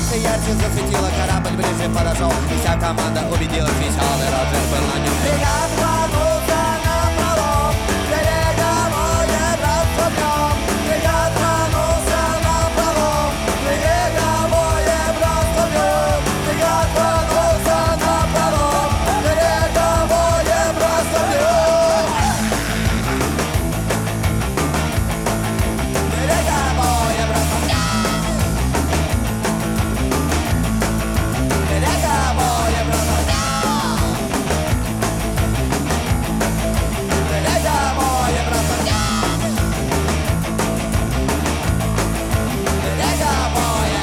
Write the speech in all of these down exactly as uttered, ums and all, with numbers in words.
солнце ярче засветило, корабль ближе подошел, и вся команда убедилась, веселый Роджер был на нем. Фрегат рванулся напролом, береговое братство днем. Фрегат рванулся напролом, береговое братство днем. Фрегат рванулся напролом, береговое братство днем. Береговое братство днем. Береговое братство днем. Береговое братство днем. Береговое.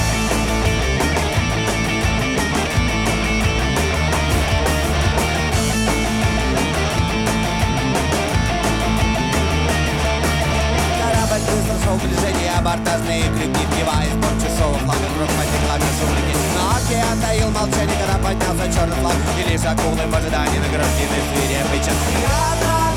Корабль быстро шел в движение, абордажные крюки, вбиваясь в борт чужого флага, вдруг потекла шум реки. Но океан таил молчание, когда поднялся черный флаг, и лишь акулы в ожидании награждены свирепый час.